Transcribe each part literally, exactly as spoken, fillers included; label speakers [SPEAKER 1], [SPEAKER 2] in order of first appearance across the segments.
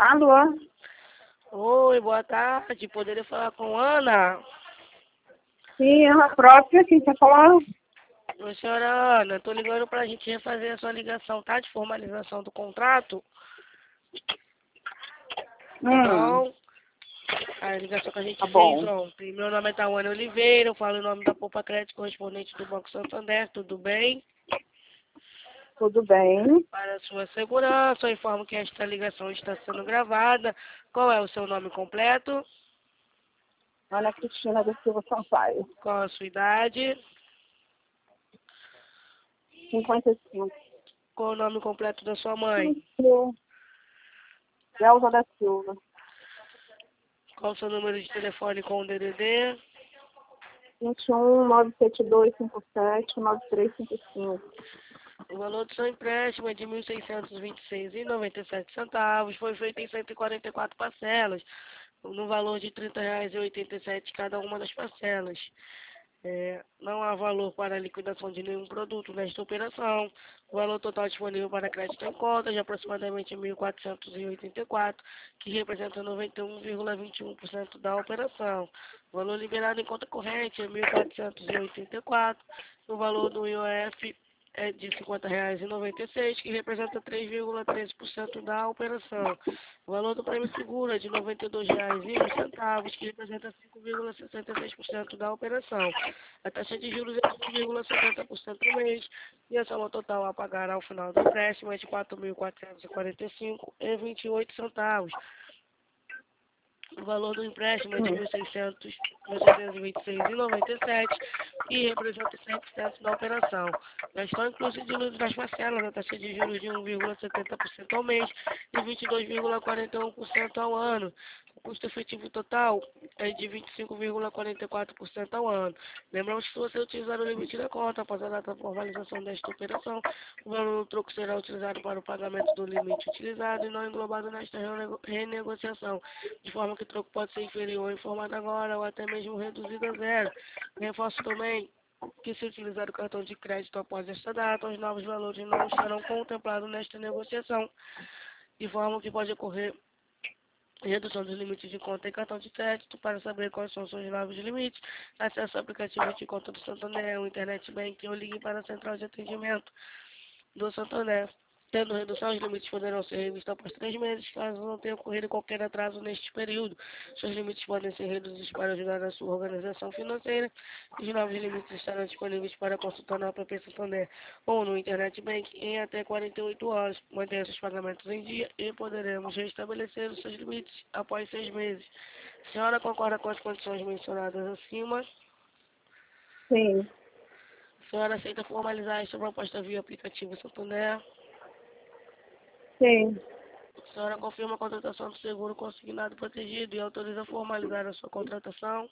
[SPEAKER 1] Alô?
[SPEAKER 2] Oi, boa tarde. Poderia falar com Ana?
[SPEAKER 1] Sim, ela própria, quem está falando?
[SPEAKER 2] Oi, senhora Ana. Estou ligando para a gente refazer a sua ligação, tá? De formalização do contrato. Tá
[SPEAKER 1] Hum,
[SPEAKER 2] bom? A ligação que a gente
[SPEAKER 1] tá
[SPEAKER 2] fez
[SPEAKER 1] bom.
[SPEAKER 2] ontem. Meu nome é Tawane Oliveira. Eu falo em nome da Poupa Crédito, correspondente do Banco Santander. Tudo bem?
[SPEAKER 1] Tudo bem.
[SPEAKER 2] Para a sua segurança, eu informo que esta ligação está sendo gravada. Qual é o seu nome completo?
[SPEAKER 1] Ana Cristina da Silva Sampaio.
[SPEAKER 2] Qual a sua idade?
[SPEAKER 1] cinquenta e cinco.
[SPEAKER 2] Qual o nome completo da sua mãe?
[SPEAKER 1] Elza da Silva.
[SPEAKER 2] Qual o seu número de telefone com o D D D?
[SPEAKER 1] vinte e um, nove sete dois, cinco sete, nove três cinco cinco.
[SPEAKER 2] O valor do seu empréstimo é de mil seiscentos e vinte e seis reais e noventa e sete centavos. Foi feito em cento e quarenta e quatro parcelas, no valor de trinta reais e oitenta e sete centavos cada uma das parcelas. É, não há valor para a liquidação de nenhum produto nesta operação. O valor total disponível para crédito em conta é de aproximadamente mil quatrocentos e oitenta e quatro reais, que representa noventa e um vírgula vinte e um por cento da operação. O valor liberado em conta corrente é mil quatrocentos e oitenta e quatro reais. O valor do I O F é de cinquenta reais e noventa e seis centavos, que representa três vírgula treze por cento da operação. O valor do prêmio seguro é de noventa e dois reais e um centavos, que representa cinco vírgula sessenta e seis por cento da operação. A taxa de juros é de um vírgula setenta por cento ao mês, e a soma total a pagar ao final do empréstimo é de quatro mil quatrocentos e quarenta e cinco reais e vinte e oito centavos. O valor do empréstimo é de
[SPEAKER 1] Hum.
[SPEAKER 2] mil e seiscentos e vinte e seis reais e noventa e sete centavos e representa cem por cento da operação. Já estão inclusos de juros das parcelas, a taxa de juros de um vírgula setenta por cento ao mês e vinte e dois vírgula quarenta e um por cento ao ano. O custo efetivo total é de vinte e cinco vírgula quarenta e quatro por cento ao ano. Lembramos que se você utilizar o limite da conta após a data de formalização desta operação, o valor do troco será utilizado para o pagamento do limite utilizado e não englobado nesta renego- renegociação, de forma que o troco pode ser inferior em formato agora ou até mesmo reduzido a zero. Reforço também que se utilizar o cartão de crédito após esta data, os novos valores não estarão contemplados nesta negociação, de forma que pode ocorrer redução dos limites de conta e cartão de crédito. Para saber quais são os seus novos limites, acesse o aplicativo de conta do Santander, o Internet Bank ou ligue para a central de atendimento do Santander. Tendo redução, os limites poderão ser revistos após três meses, caso não tenha ocorrido qualquer atraso neste período. Seus limites podem ser reduzidos para ajudar a sua organização financeira. Os novos limites estarão disponíveis para consultar na app Santander ou no Internet Bank em até quarenta e oito horas. Mantenha seus pagamentos em dia e poderemos restabelecer os seus limites após seis meses. A senhora concorda com as condições mencionadas acima?
[SPEAKER 1] Sim,
[SPEAKER 2] A senhora aceita formalizar esta proposta via aplicativo Santander?
[SPEAKER 1] sim.
[SPEAKER 2] A senhora confirma a contratação do seguro consignado protegido e autoriza a formalizar a sua contratação?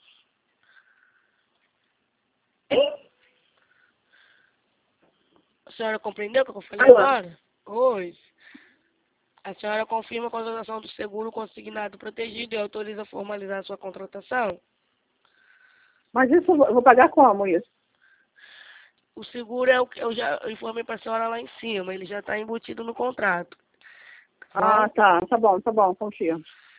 [SPEAKER 2] A senhora compreendeu o que eu falei
[SPEAKER 1] Alô?
[SPEAKER 2] agora? Oi. A senhora confirma a contratação do seguro consignado protegido e autoriza a formalizar a sua contratação?
[SPEAKER 1] Mas isso eu vou eu vou pagar como isso?
[SPEAKER 2] O seguro é o que eu já informei para a senhora lá em cima, ele já está embutido no contrato. Tá
[SPEAKER 1] Ah,
[SPEAKER 2] bom?
[SPEAKER 1] tá. Tá bom, tá bom, confio.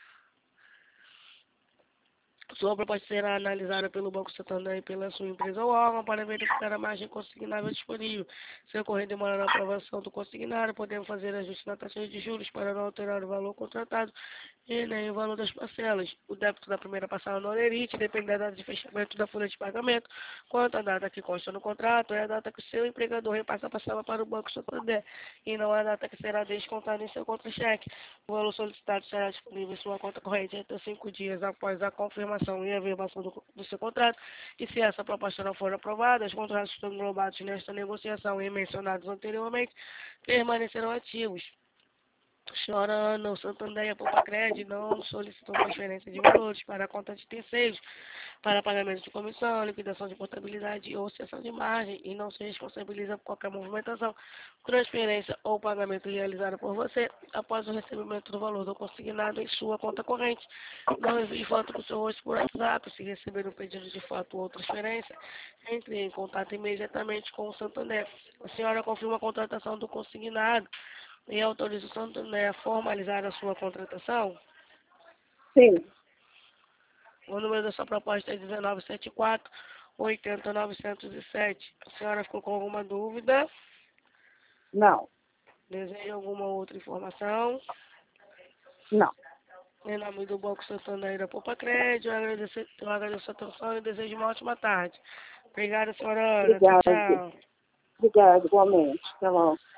[SPEAKER 2] Sua proposta será analisada pelo Banco Santander e pela sua empresa ou órgão para verificar a margem consignável disponível. Se ocorrer demora na aprovação do consignado, podemos fazer ajuste na taxa de juros para não alterar o valor contratado e nem o valor das parcelas. O débito da primeira parcela no holerite depende da data de fechamento da folha de pagamento, quanto a data que consta no contrato é a data que o seu empregador repassa a parcela para o Banco Santander e não a data que será descontada em seu contra-cheque. O valor solicitado será disponível em sua conta corrente até cinco dias após a confirmação e a verbação do, do seu contrato. E se essa proposta não for aprovada, os contratos que estão englobados nesta negociação e mencionados anteriormente permanecerão ativos. Senhora Ana, o Santander e a Poupa Crédito não solicitam transferência de valores para a conta de terceiros para pagamento de comissão, liquidação de portabilidade ou cessão de margem e não se responsabiliza por qualquer movimentação, transferência ou pagamento realizado por você após o recebimento do valor do consignado em sua conta corrente. Não envie foto do seu rosto por WhatsApp. Se receber um pedido de foto ou transferência, entre em contato imediatamente com o Santander. A senhora confirma a contratação do consignado. E autoriza o Santander a formalizar a sua contratação?
[SPEAKER 1] Sim.
[SPEAKER 2] O número da sua proposta é dezenove setenta e quatro, oitenta, novecentos e sete. A senhora ficou com alguma dúvida?
[SPEAKER 1] Não.
[SPEAKER 2] Deseja alguma outra informação?
[SPEAKER 1] Não.
[SPEAKER 2] Em nome do Banco Santander e da Poupa Crédito, eu agradeço, eu agradeço a atenção e desejo uma ótima tarde. Obrigada, senhora Ana. Tchau,
[SPEAKER 1] Obrigada.
[SPEAKER 2] tchau.
[SPEAKER 1] Obrigada, igualmente. Tá bom.